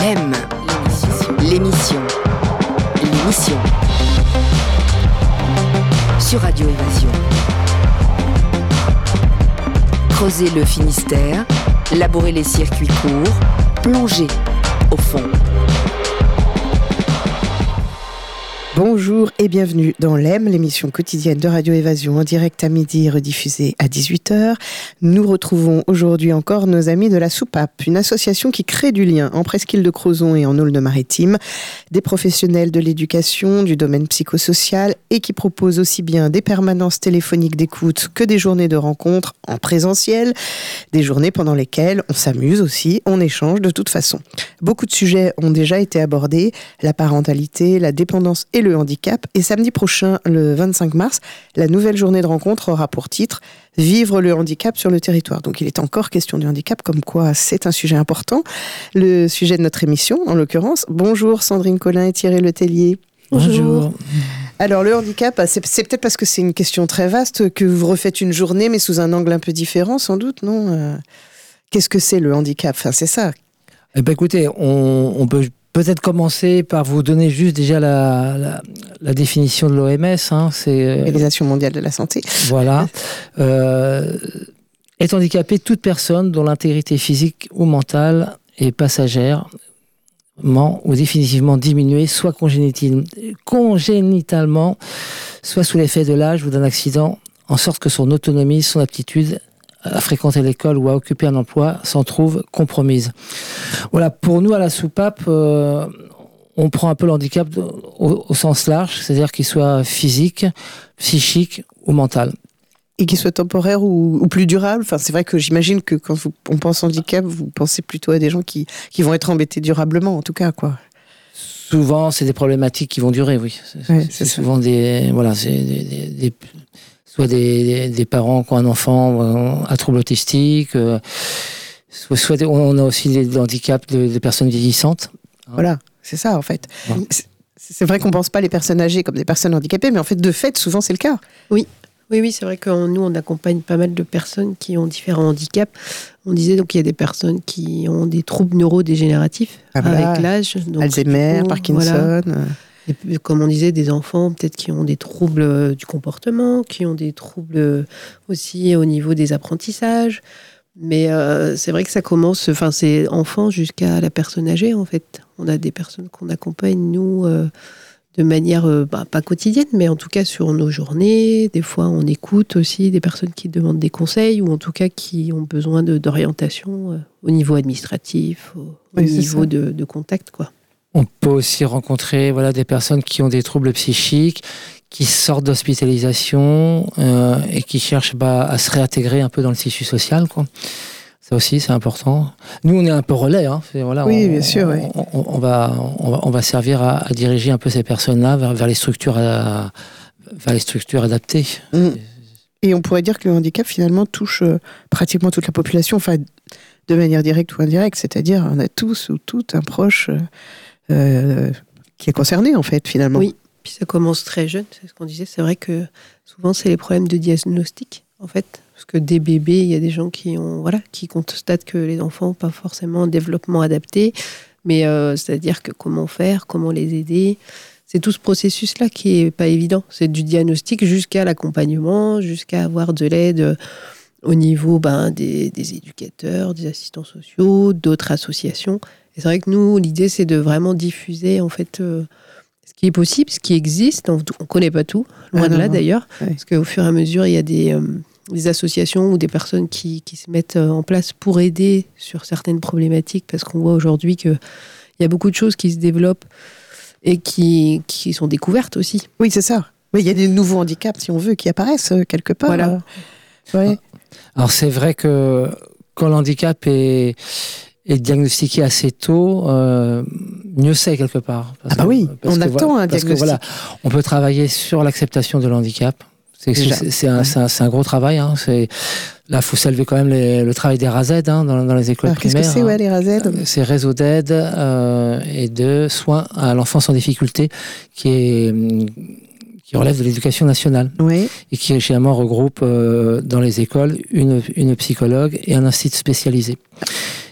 M, l'émission sur Radio Évasion. Creuser le Finistère, labourer les circuits courts, plonger au fond. Bonjour et bienvenue dans l'EM, l'émission quotidienne de Radio Évasion en direct à midi, rediffusée à 18h. Nous retrouvons aujourd'hui encore nos amis de la Soupape, une association qui crée du lien en presqu'île de Crozon et en Aulne-Maritime, des professionnels de l'éducation, du domaine psychosocial et qui propose aussi bien des permanences téléphoniques d'écoute que des journées de rencontres en présentiel, des journées pendant lesquelles on s'amuse aussi, on échange de toute façon. Beaucoup de sujets ont déjà été abordés, la parentalité, la dépendance et le handicap. Et samedi prochain, le 25 mars, la nouvelle journée de rencontre aura pour titre « Vivre le handicap sur le territoire ». Donc il est encore question du handicap, comme quoi c'est un sujet important. Le sujet de notre émission, en l'occurrence. Bonjour Sandrine Collin et Thierry Letellier. Bonjour. Alors le handicap, c'est peut-être parce que c'est une question très vaste que vous refaites une journée, mais sous un angle un peu différent sans doute, non ? Qu'est-ce que c'est le handicap ? Enfin, c'est ça. Eh ben, écoutez, on peut-être commencer par vous donner juste déjà la définition de l'OMS. C'est l'Organisation mondiale de la santé. Voilà. Est handicapée toute personne dont l'intégrité physique ou mentale est passagèrement ou définitivement diminuée, soit congénitalement, soit sous l'effet de l'âge ou d'un accident, en sorte que son autonomie, son aptitude à fréquenter l'école ou à occuper un emploi s'en trouve compromise. Voilà, pour nous à la Soupape, on prend un peu le handicap au sens large, c'est-à-dire qu'il soit physique, psychique ou mental. Et qu'il soit temporaire ou plus durable. Enfin, c'est vrai que j'imagine que quand on pense handicap, vous pensez plutôt à des gens qui vont être embêtés durablement, en tout cas, quoi. Souvent, c'est des problématiques qui vont durer, oui. C'est souvent soit des parents qui ont un enfant à trouble autistique, soit on a aussi des handicaps de personnes vieillissantes. Voilà, c'est ça en fait. Ouais. C'est vrai qu'on ne pense pas les personnes âgées comme des personnes handicapées, mais en fait, de fait, souvent c'est le cas. Oui, c'est vrai que nous, on accompagne pas mal de personnes qui ont différents handicaps. On disait donc qu'il y a des personnes qui ont des troubles neurodégénératifs avec l'âge. Donc, Alzheimer, Parkinson... Voilà. Et comme on disait, des enfants peut-être qui ont des troubles du comportement, qui ont des troubles aussi au niveau des apprentissages. Mais c'est vrai que ça commence, c'est enfant jusqu'à la personne âgée en fait. On a des personnes qu'on accompagne, nous, de manière pas quotidienne, mais en tout cas sur nos journées. Des fois, on écoute aussi des personnes qui demandent des conseils ou en tout cas qui ont besoin d'orientation au niveau administratif, au niveau de contact, quoi. On peut aussi rencontrer des personnes qui ont des troubles psychiques, qui sortent d'hospitalisation et qui cherchent à se réintégrer un peu dans le tissu social, quoi. Ça aussi, c'est important. Nous, on est un peu relais. Oui, bien sûr. Oui. On va servir à diriger un peu ces personnes-là vers les structures adaptées. Et on pourrait dire que le handicap, finalement, touche pratiquement toute la population, de manière directe ou indirecte. C'est-à-dire, on a tous ou toutes un proche... qui est concerné en fait finalement. Oui, puis ça commence très jeune, c'est ce qu'on disait. C'est vrai que souvent c'est les problèmes de diagnostic en fait, parce que des bébés, il y a des gens qui constatent que les enfants n'ont pas forcément un développement adapté, mais c'est-à-dire que comment faire, comment les aider, c'est tout ce processus-là qui est pas évident. C'est du diagnostic jusqu'à l'accompagnement, jusqu'à avoir de l'aide au niveau des éducateurs, des assistants sociaux, d'autres associations. Et c'est vrai que nous, l'idée, c'est de vraiment diffuser en fait ce qui est possible, ce qui existe. On ne connaît pas tout, loin de là d'ailleurs, parce qu'au fur et à mesure, il y a des associations ou des personnes qui se mettent en place pour aider sur certaines problématiques, parce qu'on voit aujourd'hui qu'il y a beaucoup de choses qui se développent et qui sont découvertes aussi. Oui, c'est ça. Mais il y a des nouveaux handicaps, si on veut, qui apparaissent quelque part. Voilà. Ouais. Alors c'est vrai que quand le handicap est diagnostiqué assez tôt, mieux c'est quelque part. On attend un diagnostic. Parce que on peut travailler sur l'acceptation de l'handicap. C'est un gros travail. Là, il faut saluer quand même le travail des RASED dans les écoles primaires. Qu'est-ce que c'est, les RASED ? C'est Réseau d'aide et de soins à l'enfance en difficulté qui relève de l'éducation nationale. Oui. Et qui généralement regroupe dans les écoles une psychologue et un institut spécialisé.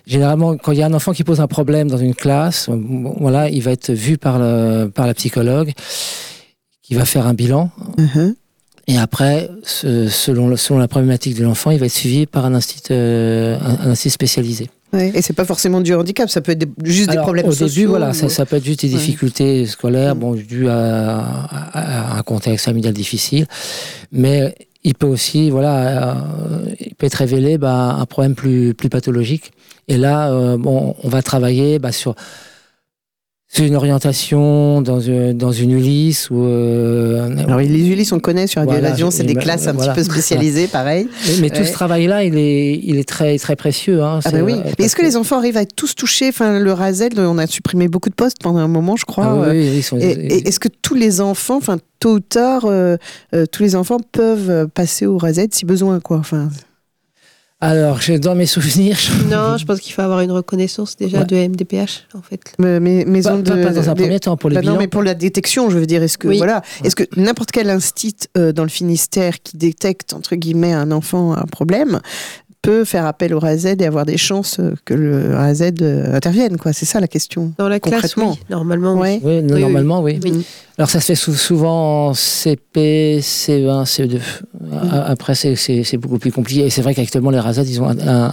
généralement, quand il y a un enfant qui pose un problème dans une classe, voilà, il va être vu par la psychologue, qui va faire un bilan. Et après, selon la problématique de l'enfant, il va être suivi par un institut spécialisé. Ouais. Et c'est pas forcément du handicap, ça peut être juste des problèmes sociaux. Au début, voilà, ça peut être juste des difficultés scolaires, dues à un contexte familial difficile, mais il peut aussi, il peut être révélé un problème plus pathologique. Et là, on va travailler sur une orientation dans une Ulysse ou. Alors les Ulysse, on connaît sur Radio Évasion, c'est des classes un petit peu spécialisées, pareil. Mais tout ce travail-là, il est très très précieux. Oui. Mais est-ce que les enfants arrivent à être tous touchés ? Enfin, le RASED, on a supprimé beaucoup de postes pendant un moment, je crois. Oui, et est-ce que tous les enfants, tôt ou tard, tous les enfants peuvent passer au RASED si besoin, quoi. Alors, dans mes souvenirs... Non, je pense qu'il faut avoir une reconnaissance déjà de MDPH, en fait. Mais pas dans un premier temps, pour les bilans. Non, mais pour la détection, je veux dire, est-ce que n'importe quel institut dans le Finistère qui détecte, entre guillemets, un enfant un problème, peut faire appel au RASED et avoir des chances que le RASED intervienne, quoi. C'est ça la question. Dans la classe, oui. Normalement, oui. Normalement, oui. Alors ça se fait souvent en CP, CE1, CE2. Après, c'est beaucoup plus compliqué. Et c'est vrai qu'actuellement, les RASED, ils ont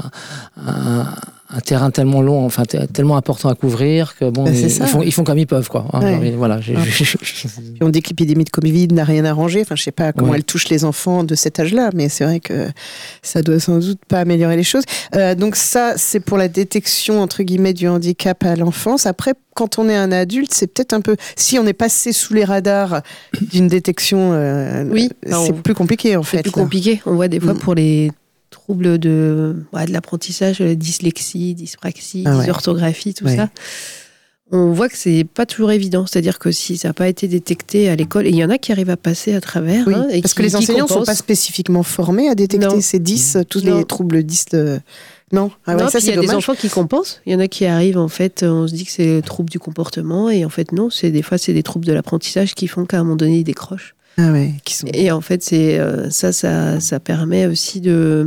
un terrain tellement long, tellement important à couvrir que ils font comme ils peuvent, quoi. Voilà. On dit que l'épidémie de Covid n'a rien arrangé. Je sais pas comment elle touche les enfants de cet âge-là, mais c'est vrai que ça doit sans doute pas améliorer les choses. Donc ça, c'est pour la détection entre guillemets du handicap à l'enfance. Après, quand on est un adulte, c'est peut-être un peu, si on est passé sous les radars d'une détection, c'est plus compliqué en fait. C'est plus compliqué. On voit des fois pour les troubles de l'apprentissage, la dyslexie, dyspraxie, dysorthographie, tout ça. On voit que c'est pas toujours évident. C'est-à-dire que si ça n'a pas été détecté à l'école, et il y en a qui arrivent à passer à travers. Parce que les enseignants ne sont pas spécifiquement formés à détecter ces 10, tous les troubles 10 de... Non, ça, c'est dommage. Il y a des enfants qui compensent. Il y en a qui arrivent, en fait, on se dit que c'est le trouble du comportement, et en fait, non, des fois, c'est des troubles de l'apprentissage qui font qu'à un moment donné, ils décrochent. Et en fait, ça permet aussi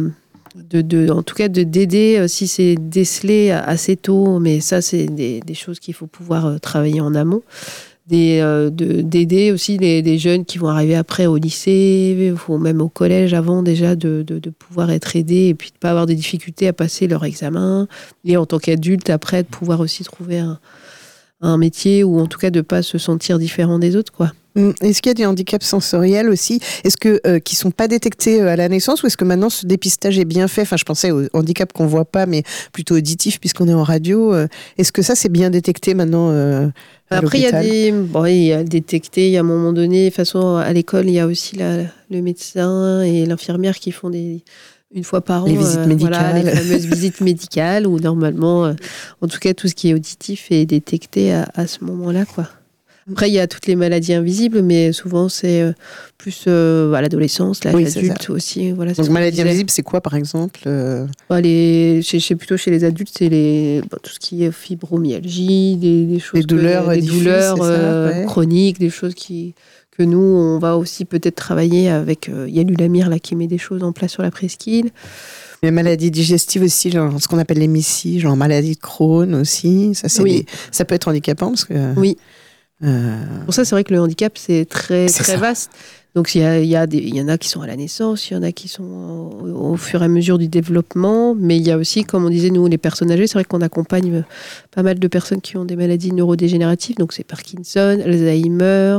en tout cas d'aider si c'est décelé assez tôt, mais ça c'est des choses qu'il faut pouvoir travailler en amont, d'aider aussi les jeunes qui vont arriver après au lycée ou même au collège avant déjà de pouvoir être aidés et puis de pas avoir de difficultés à passer leur examen, et en tant qu'adulte après de pouvoir aussi trouver un métier, ou en tout cas de pas se sentir différent des autres, quoi. Est-ce qu'il y a des handicaps sensoriels aussi ? Est-ce que qui sont pas détectés à la naissance, ou est-ce que maintenant ce dépistage est bien fait ? Je pensais aux handicaps qu'on voit pas, mais plutôt auditifs puisqu'on est en radio. Est-ce que ça c'est bien détecté maintenant Après, il y a détecté. Il y a à un moment donné, de toute façon, à l'école, il y a aussi le médecin et l'infirmière qui font une fois par an, les visites médicales. les fameuses visites médicales, où normalement, en tout cas, tout ce qui est auditif est détecté à ce moment-là, quoi. Après, il y a toutes les maladies invisibles, mais souvent, c'est plus à l'adolescence, l'âge adulte aussi. Voilà, donc, maladies invisibles, c'est quoi, par exemple plutôt chez les adultes, c'est tout ce qui est fibromyalgie, des choses... Les douleurs chroniques, des choses que nous, on va aussi peut-être travailler avec... Il y a l'Ulamir, là, qui met des choses en place sur la presqu'île. Les maladies digestives aussi, genre ce qu'on appelle les MIS-C, genre maladie de Crohn aussi. Ça, ça peut être handicapant, parce que... Oui. Pour ça, c'est vrai que le handicap, c'est très vaste. Donc, il y en a qui sont à la naissance, il y en a qui sont au fur et à mesure du développement, mais il y a aussi, comme on disait, nous, les personnes âgées, c'est vrai qu'on accompagne pas mal de personnes qui ont des maladies neurodégénératives, donc c'est Parkinson, Alzheimer,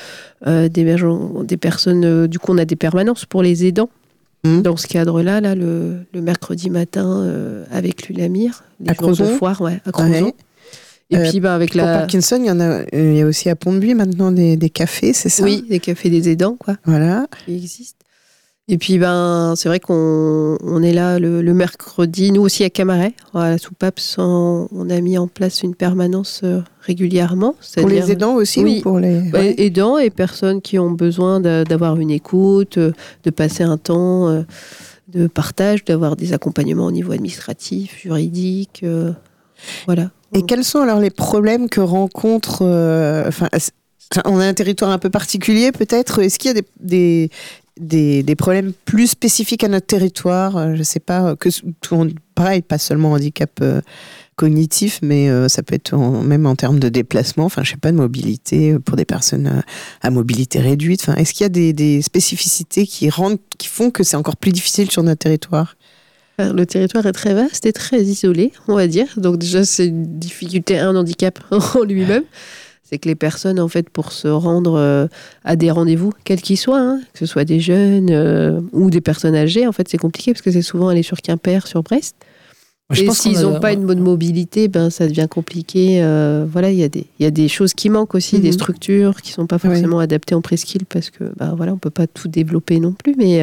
des personnes, du coup, on a des permanences pour les aidants. Dans ce cadre-là, le mercredi matin, avec l'Ulamir, les jours de foire, à Crozon. Et puis, avec pour Parkinson, il y a aussi à Pont-de-Buis maintenant des cafés, c'est ça ? Oui, des cafés des aidants, quoi. Voilà. Qui existent. Et puis, c'est vrai qu'on est là le mercredi. Nous aussi, à Camaret, à la soupape, on a mis en place une permanence régulièrement. Pour les aidants aussi, ou pour les... aidants et personnes qui ont besoin d'avoir une écoute, de passer un temps de partage, d'avoir des accompagnements au niveau administratif, juridique, voilà. Et quels sont alors les problèmes que rencontrent... on a un territoire un peu particulier peut-être. Est-ce qu'il y a des problèmes plus spécifiques à notre territoire. Je ne sais pas, pareil, pas seulement handicap cognitif, mais ça peut être même en termes de déplacement, enfin, je sais pas, de mobilité pour des personnes à mobilité réduite. Enfin, est-ce qu'il y a des spécificités qui font que c'est encore plus difficile sur notre territoire ? Le territoire est très vaste et très isolé, on va dire. Donc déjà, c'est une difficulté, un handicap en lui-même. C'est que les personnes, en fait, pour se rendre à des rendez-vous, quels qu'ils soient, que ce soit des jeunes ou des personnes âgées, en fait, c'est compliqué parce que c'est souvent aller sur Quimper, sur Brest. Et s'ils n'ont pas une bonne mobilité, ça devient compliqué. Voilà, il y a des choses qui manquent aussi, des structures qui ne sont pas forcément adaptées en presqu'île parce que, voilà, on ne peut pas tout développer non plus, mais...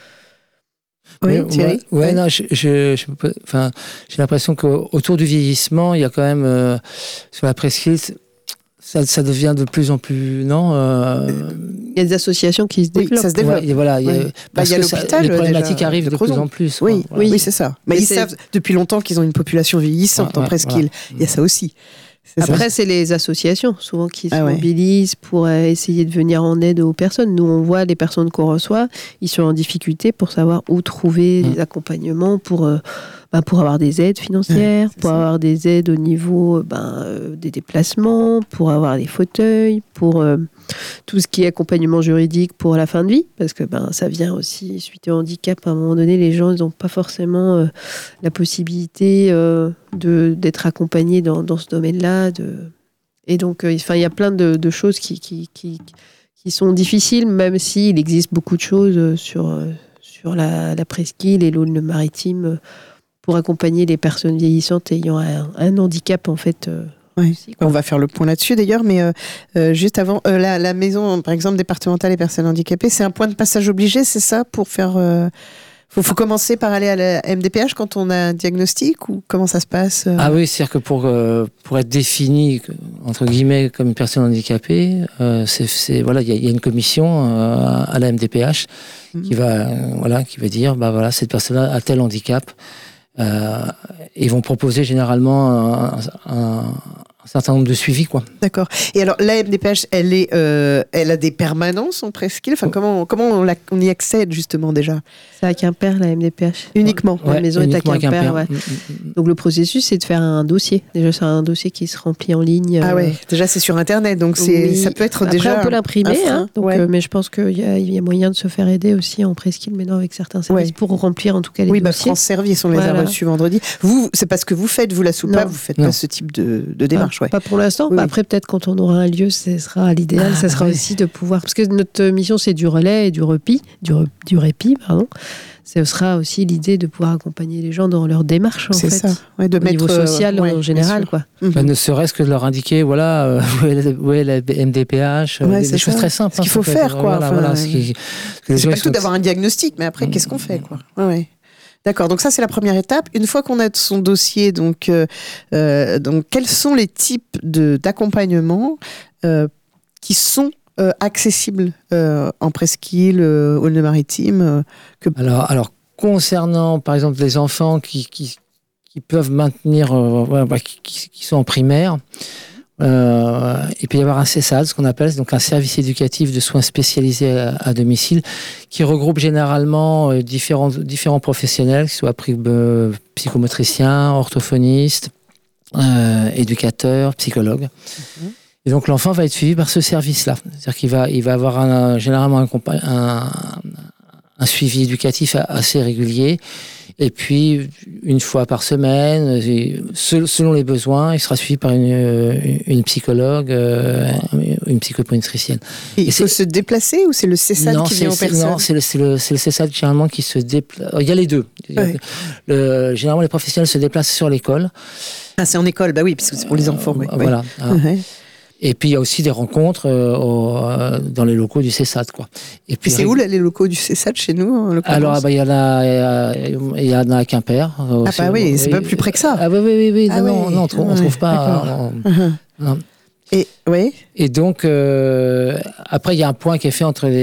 Oui, Thierry. Non, j'ai l'impression qu'autour du vieillissement, il y a quand même, sur la presqu'île, ça devient de plus en plus, non Il y a des associations qui se développent. Ça se développe. Ouais, voilà, il y a l'hôpital. Les problématiques arrivent de plus en plus. Oui, voilà. oui, c'est ça. Mais ils savent depuis longtemps qu'ils ont une population vieillissante en presqu'île. Voilà. Il y a ça aussi. Après, c'est les associations, souvent, qui se mobilisent pour essayer de venir en aide aux personnes. Nous, on voit les personnes qu'on reçoit, ils sont en difficulté pour savoir où trouver des accompagnements pour avoir des aides financières, pour avoir des aides au niveau des déplacements, pour avoir des fauteuils, pour tout ce qui est accompagnement juridique pour la fin de vie, parce que ça vient aussi suite au handicap. À un moment donné, les gens n'ont pas forcément la possibilité d'être accompagnés dans ce domaine-là. Et donc, il y a plein de choses qui sont difficiles, même s'il existe beaucoup de choses sur la presqu'île et l'Aulne-Maritime pour accompagner les personnes vieillissantes ayant un handicap, en fait. Aussi, on va faire le point là-dessus d'ailleurs, mais juste avant, la maison, par exemple, départementale des personnes handicapées, c'est un point de passage obligé, c'est ça, pour faire... Faut commencer par aller à la MDPH quand on a un diagnostic, ou comment ça se passe Ah oui, c'est-à-dire que pour être défini, entre guillemets, comme une personne handicapée, voilà, il y a une commission à la MDPH qui va dire, cette personne-là a tel handicap. Ils vont proposer généralement un certain nombre de suivis, quoi. D'accord. Et alors, la MDPH, elle a des permanences en presqu'île. Enfin, comment on y accède justement déjà ? C'est à Quimper, la MDPH. Uniquement. La maison est à Quimper. Ouais. Donc le processus, c'est de faire un dossier. Déjà, c'est un dossier qui se remplit en ligne. Ah ouais. Déjà, c'est sur Internet, donc ça peut être Après, déjà. On peut l'imprimer, mais je pense qu'il y a moyen de se faire aider aussi en presqu'île, maintenant avec certains services pour remplir en tout cas les dossiers. France Service, on les a reçus vendredi. Vous, c'est pas ce que vous faites, vous la soupape, vous faites pas ce type de démarche. Pas pour l'instant. Oui. Après, peut-être quand on aura un lieu, ce sera l'idéal. Ça sera aussi de pouvoir... Parce que notre mission, c'est du relais et du répit. Ce sera aussi l'idée de pouvoir accompagner les gens dans leur démarche, en fait. C'est ça. Ouais, au niveau social, en général, quoi. Ne serait-ce que de leur indiquer, où est la MDPH, des choses très simples. Ce qu'il faut faire, quoi. C'est pas tout d'avoir un diagnostic, mais après, qu'est-ce qu'on fait, quoi. Ouais. D'accord, donc ça c'est la première étape. Une fois qu'on a son dossier, donc quels sont les types d'accompagnement qui sont accessibles en presqu'île, Aulne-Maritime Alors concernant par exemple les enfants qui peuvent maintenir, qui sont en primaire, il peut y avoir un CESAD, ce qu'on appelle donc un service éducatif de soins spécialisés à domicile, qui regroupe généralement différents professionnels, qu'ils soient psychomotriciens, orthophonistes, éducateurs, psychologues. Et donc l'enfant va être suivi par ce service-là. C'est-à-dire qu'il va avoir généralement un suivi éducatif assez régulier. Et puis, une fois par semaine, selon les besoins, il sera suivi par une psychologue, une psychomotricienne. Et il faut se déplacer ou c'est le CESAD qui vient en personne ? Non, c'est le CESAD généralement qui se déplace. Il y a les deux. Ouais. Généralement, les professionnels se déplacent sur l'école. Ah, c'est en école, bah oui, parce que c'est pour les enfants. Voilà. Et puis il y a aussi des rencontres dans les locaux du CESAD, quoi. Et puis c'est où les locaux du CESAD chez nous ? Alors il y en a à Quimper. Oui, c'est pas plus près que ça. Oui. On trouve pas. Et donc après il y a un point qui est fait entre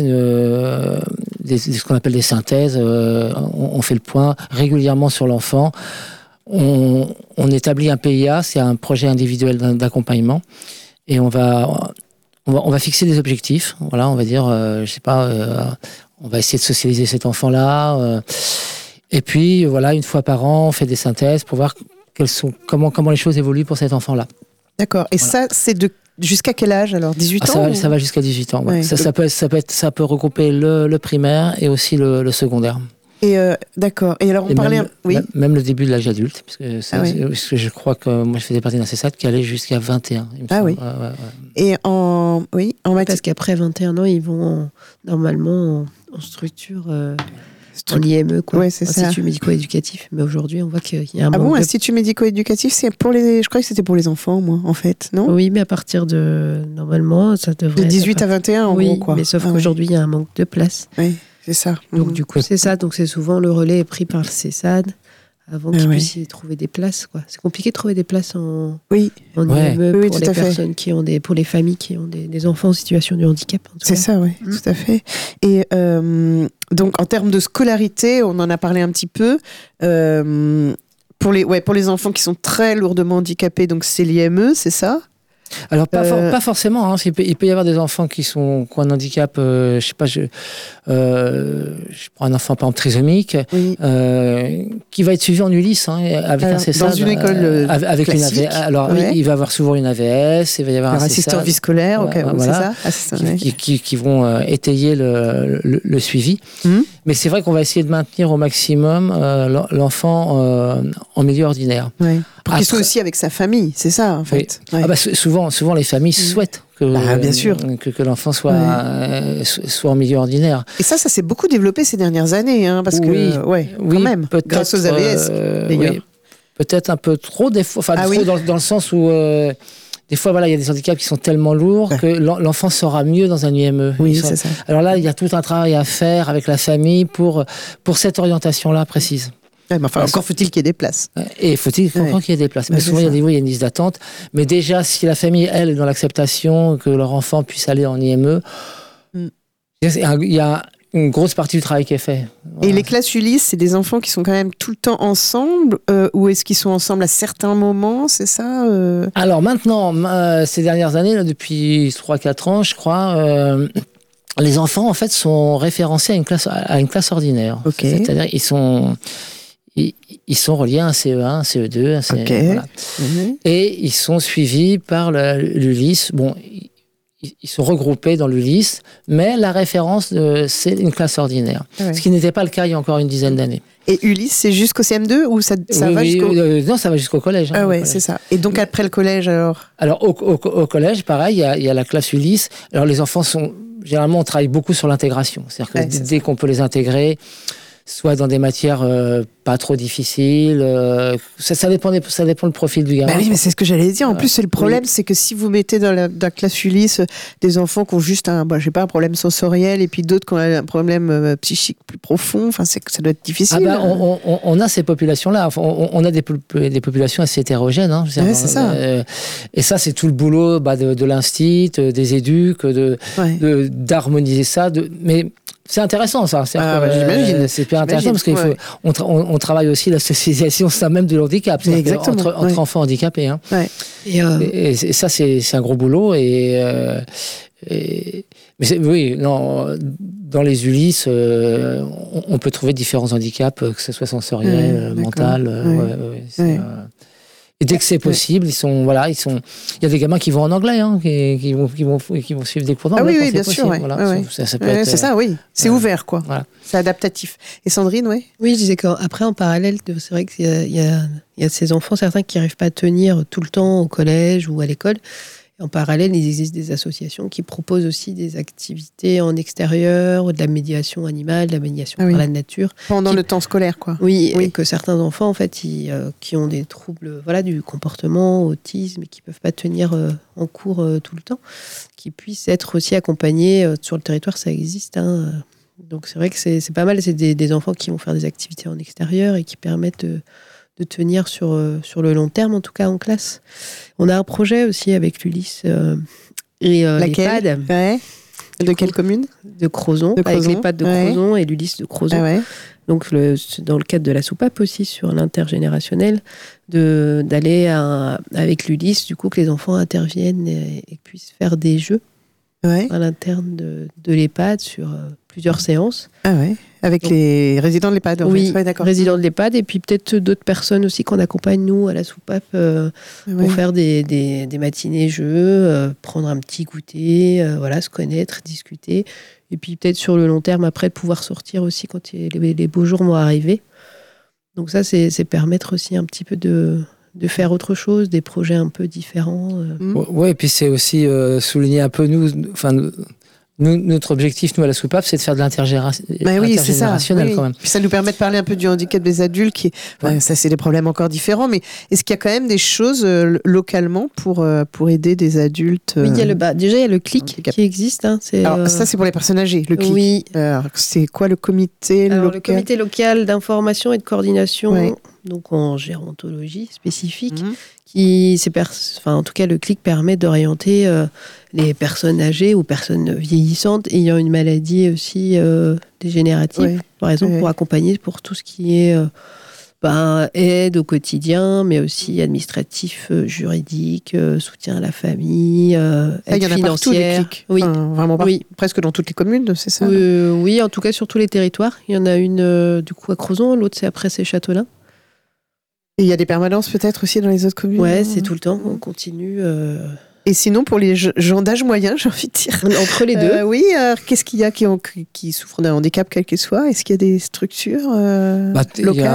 ce qu'on appelle des synthèses. On fait le point régulièrement sur l'enfant. On établit un PIA, c'est un projet individuel d'accompagnement. Et on va fixer des objectifs. Voilà, on va dire, on va essayer de socialiser cet enfant-là. Et puis, voilà, une fois par an, on fait des synthèses pour voir comment les choses évoluent pour cet enfant-là. D'accord. Et ça, c'est jusqu'à quel âge alors? 18 ans Ça va jusqu'à 18 ans. Ouais. Ouais. Ça peut regrouper le primaire et aussi le secondaire. Et d'accord. Et alors, on parlait... Même le début de l'âge adulte, parce que je crois que moi, je faisais partie d'un CESAD qui allait jusqu'à 21. Il me semble. Oui. Et en matière... Parce qu'après 21 ans, ils vont normalement en structure... en IME, quoi. Ouais, c'est Institut médico-éducatif. Mais aujourd'hui, on voit qu'il y a un Ah manque bon, Institut médico-éducatif, c'est pour les... Je croyais que c'était pour les enfants, moi, en fait, non? Oui, mais à partir de... Normalement, ça devrait... De 18 à 21, en gros, quoi. Mais sauf qu'aujourd'hui, il y a un manque de place. Oui, c'est ça. Donc, du coup, c'est ça. Donc, c'est souvent le relais est pris par le CESAD avant qu'ils puissent y trouver des places, quoi. C'est compliqué de trouver des places en IME pour les personnes qui ont pour les familles qui ont des enfants en situation de handicap. C'est ça, oui, tout à fait. Et donc, en termes de scolarité, on en a parlé un petit peu. Pour les enfants qui sont très lourdement handicapés, donc c'est l'IME, c'est ça? Alors pas forcément, hein. Il peut y avoir des enfants qui ont un handicap, je sais pas, je prends un enfant par exemple trisomique, qui va être suivi en Ulysse, hein, avec un CESAD, dans une école avec classique. Une AVS. Alors il va avoir souvent une AVS, il va y avoir un assistant vie scolaire, voilà, c'est ça, qui vont étayer le suivi. Mais c'est vrai qu'on va essayer de maintenir au maximum l'enfant en milieu ordinaire. Pour qu'il soit aussi avec sa famille, c'est ça en fait. Souvent les familles souhaitent que l'enfant soit en milieu ordinaire. Et ça s'est beaucoup développé ces dernières années, hein, parce quand même, grâce aux AVS. Peut-être un peu trop des fois, trop dans le sens où des fois il y a des handicaps qui sont tellement lourds que l'enfant sera mieux dans un IME. C'est ça. Alors là, il y a tout un travail à faire avec la famille pour cette orientation-là précise. Mais encore faut-il qu'il y ait des places. Et faut-il encore qu'il y ait des places. Mais souvent, il y a une liste d'attente. Mais déjà, si la famille, elle, est dans l'acceptation que leur enfant puisse aller en IME, il y a une grosse partie du travail qui est fait. Et les classes Ulysse, c'est des enfants qui sont quand même tout le temps ensemble, ou est-ce qu'ils sont ensemble à certains moments, c'est ça Alors maintenant, ces dernières années, là, depuis 3-4 ans, je crois... les enfants, en fait, sont référencés à une classe ordinaire. C'est-à-dire, ils sont reliés à un CE1, un CE2, un CE1. Voilà. Et ils sont suivis par l'Ulysse. Bon, ils sont regroupés dans l'Ulysse, mais la référence, c'est une classe ordinaire. Ce qui n'était pas le cas il y a encore une dizaine d'années. Et Ulysse, c'est jusqu'au CM2 ou ça va jusqu'au... Non, ça va jusqu'au collège. Ah ouais, c'est ça. Et donc après le collège, alors au collège, pareil, il y a la classe Ulysse. Alors les enfants sont... Généralement, on travaille beaucoup sur l'intégration. C'est-à-dire que dès qu'on peut les intégrer, soit dans des matières pas trop difficiles, ça dépend le profil du gamin. Oui, mais c'est ce que j'allais dire. En plus, c'est le problème, c'est que si vous mettez dans la classe Ulysse des enfants qui ont juste un problème sensoriel et puis d'autres qui ont un problème psychique plus profond, ça doit être difficile. On a ces populations-là. On a des populations assez hétérogènes. Hein, c'est ça. Et ça, c'est tout le boulot de l'instit, des éduques, d'harmoniser ça. Mais c'est intéressant, ça. J'imagine. C'est super intéressant parce qu'on travaille aussi la socialisation même de l'handicap. Entre enfants handicapés. Hein. Et ça, c'est un gros boulot. Mais dans les Ulysses, on peut trouver différents handicaps, que ce soit sensoriel, mental. Et dès que c'est possible, il y a des gamins qui vont en anglais, hein, qui vont suivre des cours d'anglais. Oui, bien sûr. Ça peut être, c'est ça, oui. C'est ouvert, quoi. Voilà. C'est adaptatif. Et Sandrine, Oui, je disais qu'après, en parallèle, c'est vrai qu'il y a ces enfants, certains qui n'arrivent pas à tenir tout le temps au collège ou à l'école. En parallèle, il existe des associations qui proposent aussi des activités en extérieur, de la médiation animale, de la médiation par la nature. Pendant le temps scolaire, quoi. Oui, et que certains enfants, en fait, qui ont des troubles du comportement, autisme, et qui ne peuvent pas tenir en cours tout le temps, qui puissent être aussi accompagnés sur le territoire, ça existe. Hein. Donc c'est vrai que c'est pas mal, c'est des enfants qui vont faire des activités en extérieur et qui permettent de tenir sur le long terme, en tout cas en classe. On a un projet aussi avec l'Ulysse et l'EHPAD. De quelle commune ? De Crozon, avec l'EHPAD de Crozon et l'Ulysse de Crozon. Donc dans le cadre de la soupape aussi, sur l'intergénérationnel, d'aller avec l'Ulysse, du coup, que les enfants interviennent et puissent faire des jeux à l'interne de l'EHPAD sur plusieurs séances. Ah ouais. Avec les résidents de l'EHPAD. Oui, d'accord. Résidents de l'EHPAD, et puis peut-être d'autres personnes aussi qu'on accompagne, nous, à la soupape, pour faire des matinées-jeux, prendre un petit goûter, se connaître, discuter. Et puis peut-être sur le long terme, après, de pouvoir sortir aussi quand les beaux jours vont arriver. Donc ça, c'est permettre aussi un petit peu de faire autre chose, des projets un peu différents. Oui, et puis c'est aussi souligner un peu notre objectif, nous, à la soupape, c'est de faire de l'intergénérationnel quand même. Puis ça nous permet de parler un peu du handicap des adultes, ça c'est des problèmes encore différents, mais est-ce qu'il y a quand même des choses localement pour aider des adultes Oui, déjà il y a le CLIC qui existe. Alors ça c'est pour les personnes âgées, le CLIC. Oui. Alors, c'est quoi le comité local ? Le comité local d'information et de coordination, donc en gérontologie spécifique, en tout cas le CLIC permet d'orienter les personnes âgées ou personnes vieillissantes ayant une maladie aussi dégénérative, par exemple, pour accompagner pour tout ce qui est aide au quotidien, mais aussi administratif, juridique, soutien à la famille, aide financière. Oui, vraiment presque dans toutes les communes, c'est ça oui, en tout cas sur tous les territoires. Il y en a une du coup à Crozon, l'autre c'est Châtelain. Et il y a des permanences peut-être aussi dans les autres communes ? Ouais, c'est tout le temps, on continue. Et sinon, pour les gens d'âge moyen, j'ai envie de dire. Entre les deux. Qu'est-ce qu'il y a qui souffrent d'un handicap quel qu'il soit ? Est-ce qu'il y a des structures locales ?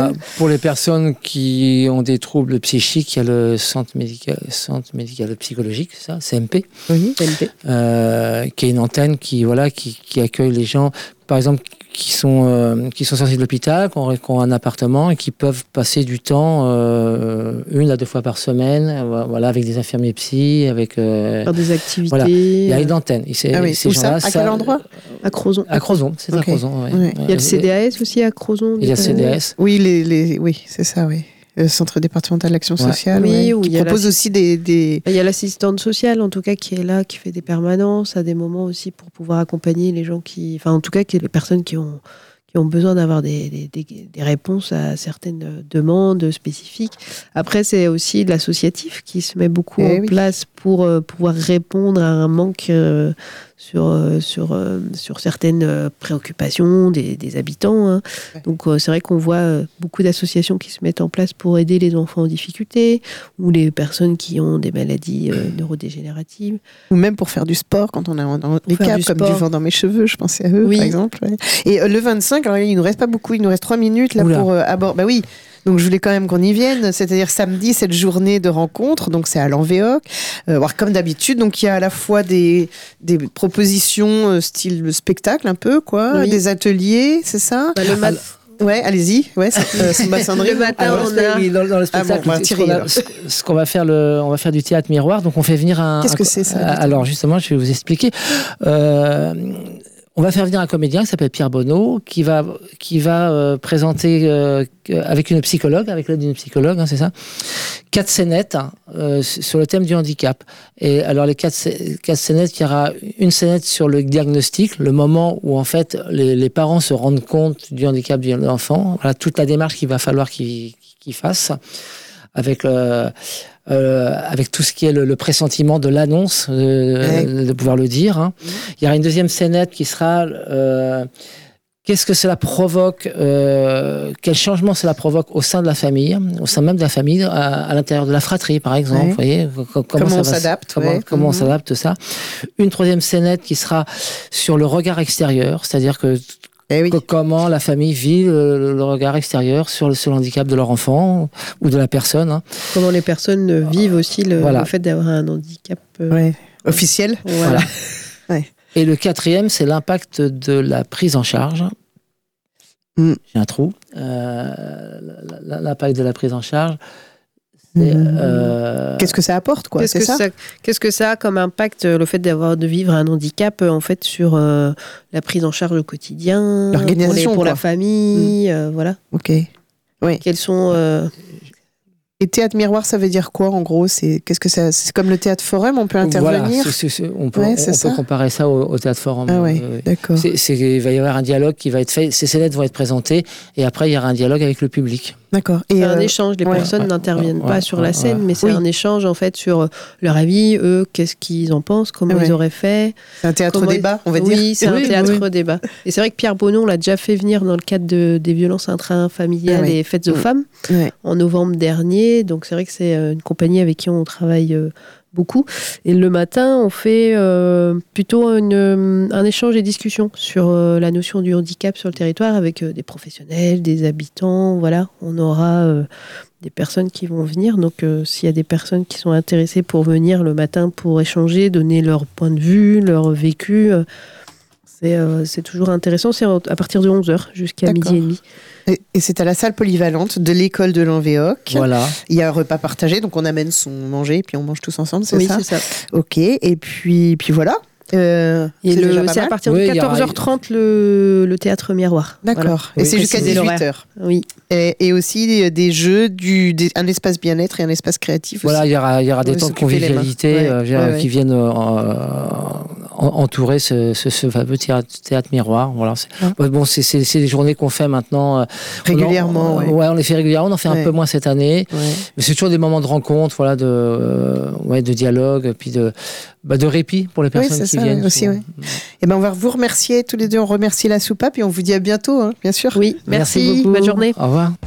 Pour les personnes qui ont des troubles psychiques, il y a le centre médical psychologique, ça, CMP, CMP. Qui est une antenne qui accueille les gens, par exemple, qui sont sortis de l'hôpital, qui ont un appartement et qui peuvent passer du temps 1 à 2 fois par semaine, avec des infirmiers psy, avec faire des activités. Voilà. Il y a une antenne. Ces gens-là, à quel endroit ? À Crozon. À Crozon, c'est à Crozon. Ouais. Il y a le CDAS aussi à Crozon. Il y a le CDAS. Oui, oui, c'est ça, oui. Le Centre départemental d'action sociale, qui propose aussi des... Il y a l'assistante sociale, en tout cas, qui est là, qui fait des permanences à des moments aussi pour pouvoir accompagner les gens les personnes qui ont besoin d'avoir des réponses à certaines demandes spécifiques. Après, c'est aussi l'associatif qui se met beaucoup en place pour pouvoir répondre à un manque sur certaines préoccupations des habitants. Hein. Donc, c'est vrai qu'on voit beaucoup d'associations qui se mettent en place pour aider les enfants en difficulté ou les personnes qui ont des maladies neurodégénératives. Ou même pour faire du sport, quand on a un handicap, comme du vent dans mes cheveux, je pensais à eux, par exemple. Ouais. Et le 25, alors il nous reste pas beaucoup, il nous reste 3 minutes là pour aborder. Bah oui. Donc je voulais quand même qu'on y vienne, c'est-à-dire samedi, cette journée de rencontre, donc c'est à l'Envéoc, comme d'habitude, donc il y a à la fois des propositions style spectacle un peu, des ateliers, c'est ça ? Ouais, allez-y. Ouais, c'est ma Sandrine. Le matin, dans le spectacle, ce qu'on va faire, on va faire du théâtre miroir, donc on fait venir Qu'est-ce que c'est ça ? Alors justement, je vais vous expliquer. On va faire venir un comédien qui s'appelle Pierre Bonneau, qui va présenter avec une psychologue, avec l'aide d'une psychologue, c'est ça, 4 scénettes sur le thème du handicap. Et alors les 4 scénettes, il y aura une scénette sur le diagnostic, le moment où en fait les parents se rendent compte du handicap de l'enfant. Voilà toute la démarche qu'il va falloir qu'ils fassent. Avec tout ce qui est le pressentiment de l'annonce, de pouvoir le dire. Hein. Il y aura une deuxième scénette qui sera qu'est-ce que cela provoque, quel changement cela provoque au sein de la famille, au sein même de la famille, à l'intérieur de la fratrie, par exemple. Vous voyez, comment on s'adapte. Comment on s'adapte, ça. Une troisième scénette qui sera sur le regard extérieur, c'est-à-dire que comment la famille vit le regard extérieur sur le handicap de leur enfant ou de la personne. Hein. Comment les personnes vivent aussi le fait d'avoir un handicap officiel. Voilà. Et le 4e, c'est l'impact de la prise en charge. J'ai un trou. L'impact de la prise en charge. Qu'est-ce que ça apporte, quoi ? Qu'est-ce que ça a comme impact, le fait de vivre un handicap, en fait, sur la prise en charge au quotidien, l'organisation pour la famille, voilà. Ok. Oui. Quels sont Et théâtre miroir, ça veut dire quoi en gros? C'est comme le théâtre forum, on peut intervenir? Voilà, on peut comparer ça au théâtre forum. Ah ouais, d'accord. Il va y avoir un dialogue qui va être fait, ces scénettes vont être présentées, et après il y aura un dialogue avec le public. D'accord. C'est un échange, les personnes n'interviennent pas sur la scène, mais c'est un échange en fait sur leur avis, eux, qu'est-ce qu'ils en pensent, comment ils auraient fait. C'est un théâtre-débat, on va dire. Oui, c'est un théâtre-débat. Et c'est vrai que Pierre Bonneau, on l'a déjà fait venir dans le cadre des violences intrafamiliales et faites aux femmes en novembre dernier. Donc c'est vrai que c'est une compagnie avec qui on travaille beaucoup. Et le matin, on fait plutôt un échange et discussion sur la notion du handicap sur le territoire avec des professionnels, des habitants. Voilà, on aura des personnes qui vont venir. Donc, s'il y a des personnes qui sont intéressées pour venir le matin pour échanger, donner leur point de vue, leur vécu, c'est toujours intéressant. C'est à partir de 11h jusqu'à midi et demi. Et c'est à la salle polyvalente de l'école de l'Envéoc. Voilà. Il y a un repas partagé, donc on amène son manger et puis on mange tous ensemble, c'est ça? Oui, c'est ça. Ok, et puis voilà. C'est à partir de 14h30 le théâtre miroir. D'accord. Voilà. Et c'est jusqu'à 18h. Oui. Et aussi des jeux, un espace bien-être et un espace créatif. Voilà, aussi. Il y aura des temps de convivialité qui viennent entourer ce fameux théâtre miroir. Voilà, c'est des journées qu'on fait maintenant régulièrement. On les fait régulièrement. On en fait un peu moins cette année, mais c'est toujours des moments de rencontre, voilà, de dialogue, puis de répit pour les personnes qui viennent. Aussi, Et on va vous remercier tous les deux. On remercie la Soupape et on vous dit à bientôt, hein, bien sûr. Oui, merci beaucoup. Bonne journée. Au revoir.